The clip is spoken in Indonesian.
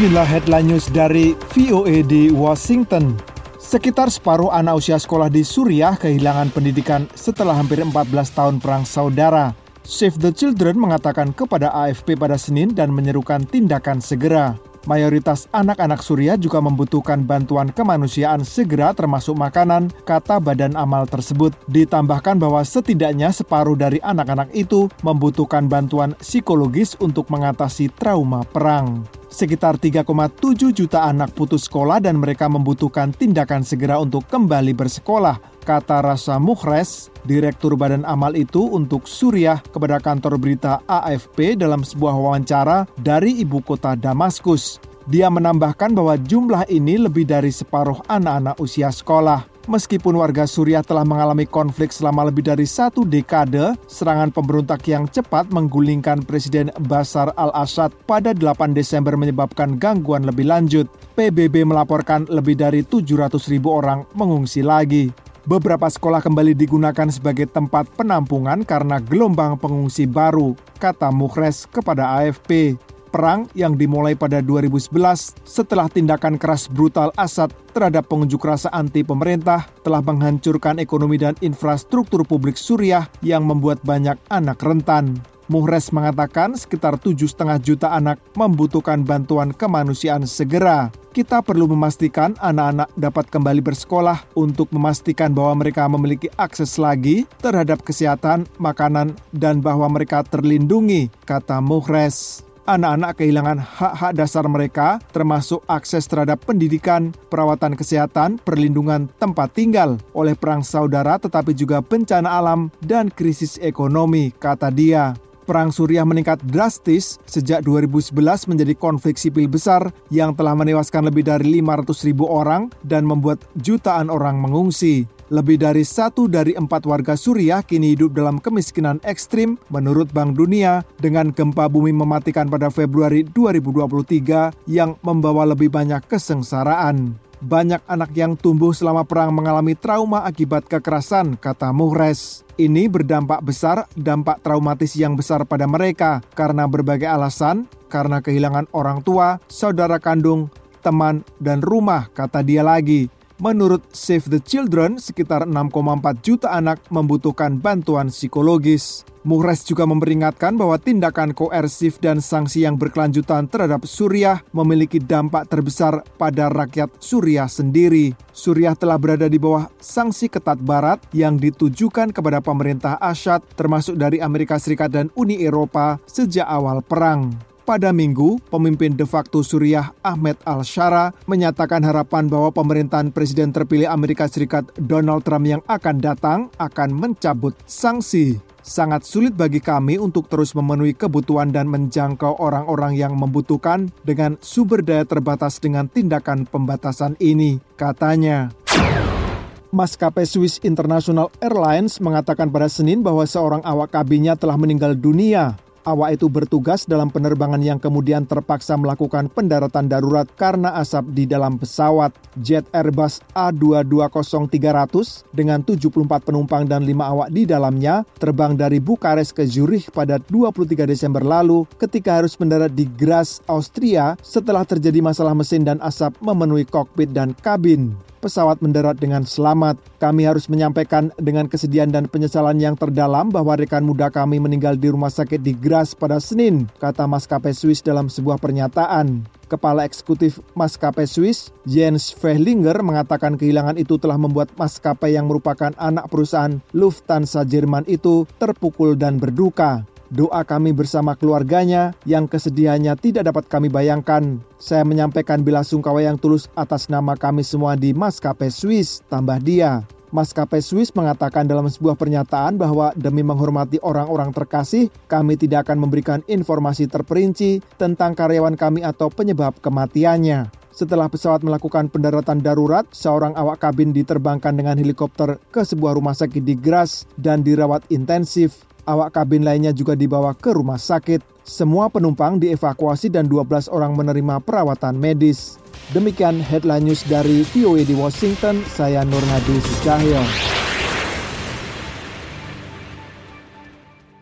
Inilah headline news dari VOA di Washington. Sekitar separuh anak usia sekolah di Suriah kehilangan pendidikan setelah hampir 14 tahun perang saudara. Save the Children mengatakan kepada AFP pada Senin dan menyerukan tindakan segera. Mayoritas anak-anak Suriah juga membutuhkan bantuan kemanusiaan segera termasuk makanan, kata Badan Amal tersebut. Ditambahkan bahwa setidaknya separuh dari anak-anak itu membutuhkan bantuan psikologis untuk mengatasi trauma perang. Sekitar 3,7 juta anak putus sekolah dan mereka membutuhkan tindakan segera untuk kembali bersekolah, kata Rasa Mukhres, Direktur Badan Amal itu untuk Suriah kepada kantor berita AFP dalam sebuah wawancara dari ibu kota Damaskus. Dia menambahkan bahwa jumlah ini lebih dari separuh anak-anak usia sekolah. Meskipun warga Suriah telah mengalami konflik selama lebih dari 1 dekade, serangan pemberontak yang cepat menggulingkan Presiden Bashar al-Assad pada 8 Desember menyebabkan gangguan lebih lanjut. PBB melaporkan lebih dari 700.000 orang mengungsi lagi. Beberapa sekolah kembali digunakan sebagai tempat penampungan karena gelombang pengungsi baru, kata Mukhres kepada AFP. Perang yang dimulai pada 2011 setelah tindakan keras brutal Assad terhadap pengunjuk rasa anti pemerintah telah menghancurkan ekonomi dan infrastruktur publik Suriah yang membuat banyak anak rentan. Mukhres mengatakan sekitar 7,5 juta anak membutuhkan bantuan kemanusiaan segera. Kita perlu memastikan anak-anak dapat kembali bersekolah untuk memastikan bahwa mereka memiliki akses lagi terhadap kesehatan, makanan, dan bahwa mereka terlindungi, kata Mukhres. Anak-anak kehilangan hak-hak dasar mereka, termasuk akses terhadap pendidikan, perawatan kesehatan, perlindungan tempat tinggal oleh perang saudara tetapi juga bencana alam dan krisis ekonomi, kata dia. Perang Suriah meningkat drastis sejak 2011 menjadi konflik sipil besar yang telah menewaskan lebih dari 500.000 orang dan membuat jutaan orang mengungsi. Lebih dari 1 dari 4 warga Suriah kini hidup dalam kemiskinan ekstrim menurut Bank Dunia dengan gempa bumi mematikan pada Februari 2023 yang membawa lebih banyak kesengsaraan. Banyak anak yang tumbuh selama perang mengalami trauma akibat kekerasan, kata Mukhres. Ini berdampak besar, dampak traumatis yang besar pada mereka karena berbagai alasan, karena kehilangan orang tua, saudara kandung, teman, dan rumah, kata dia lagi. Menurut Save the Children, sekitar 6,4 juta anak membutuhkan bantuan psikologis. Mukhres juga memperingatkan bahwa tindakan koersif dan sanksi yang berkelanjutan terhadap Suriah memiliki dampak terbesar pada rakyat Suriah sendiri. Suriah telah berada di bawah sanksi ketat Barat yang ditujukan kepada pemerintah Assad, termasuk dari Amerika Serikat dan Uni Eropa sejak awal perang. Pada Minggu, pemimpin de facto Suriah Ahmed al-Shara menyatakan harapan bahwa pemerintahan Presiden terpilih Amerika Serikat Donald Trump yang akan datang akan mencabut sanksi. Sangat sulit bagi kami untuk terus memenuhi kebutuhan dan menjangkau orang-orang yang membutuhkan dengan sumber daya terbatas dengan tindakan pembatasan ini, katanya. Maskapai Swiss International Airlines mengatakan pada Senin bahwa seorang awak kabinnya telah meninggal dunia. Awak itu bertugas dalam penerbangan yang kemudian terpaksa melakukan pendaratan darurat karena asap di dalam pesawat. Jet Airbus A320-300 dengan 74 penumpang dan 5 awak di dalamnya terbang dari Bukares ke Zurich pada 23 Desember lalu ketika harus mendarat di Graz, Austria setelah terjadi masalah mesin dan asap memenuhi kokpit dan kabin. Pesawat mendarat dengan selamat. Kami harus menyampaikan dengan kesedihan dan penyesalan yang terdalam bahwa rekan muda kami meninggal di rumah sakit di Graz pada Senin, kata maskapai Swiss dalam sebuah pernyataan. Kepala Eksekutif Maskapai Swiss, Jens Fehlinger, mengatakan kehilangan itu telah membuat maskapai yang merupakan anak perusahaan Lufthansa Jerman itu terpukul dan berduka. Doa kami bersama keluarganya yang kesedihannya tidak dapat kami bayangkan. Saya menyampaikan belasungkawa yang tulus atas nama kami semua di Maskapai Swiss, tambah dia. Maskapai Swiss mengatakan dalam sebuah pernyataan bahwa demi menghormati orang-orang terkasih, kami tidak akan memberikan informasi terperinci tentang karyawan kami atau penyebab kematiannya. Setelah pesawat melakukan pendaratan darurat, seorang awak kabin diterbangkan dengan helikopter ke sebuah rumah sakit di Graz dan dirawat intensif. Awak kabin lainnya juga dibawa ke rumah sakit. Semua penumpang dievakuasi dan 12 orang menerima perawatan medis. Demikian headline news dari VOA di Washington, saya Nur Hadi Sucahyo.